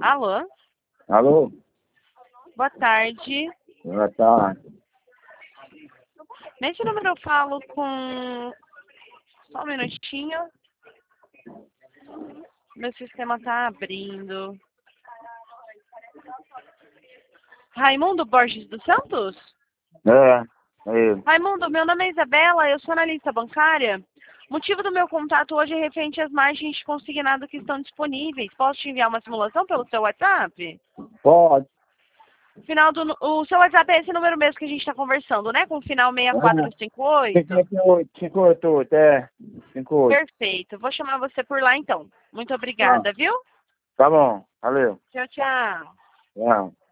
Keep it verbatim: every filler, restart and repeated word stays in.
Alô? Alô? Boa tarde. Boa tarde. Nesse número eu falo com... Só um minutinho. Meu sistema tá abrindo. Raimundo Borges dos Santos? É, é ele. Raimundo, meu nome é Isabela, eu sou analista bancária. O motivo do meu contato hoje é referente às margens de consignado que estão disponíveis. Posso te enviar uma simulação pelo seu WhatsApp? Pode. Final do, o seu WhatsApp é esse número mesmo que a gente está conversando, né? Com o final seis quatro cinco oito? cinco oito, cinco oito oito, é. cinco oito. Perfeito. Vou chamar você por lá então. Muito Tá. obrigada, viu? Tá bom, valeu. Tchau, tchau. Tchau.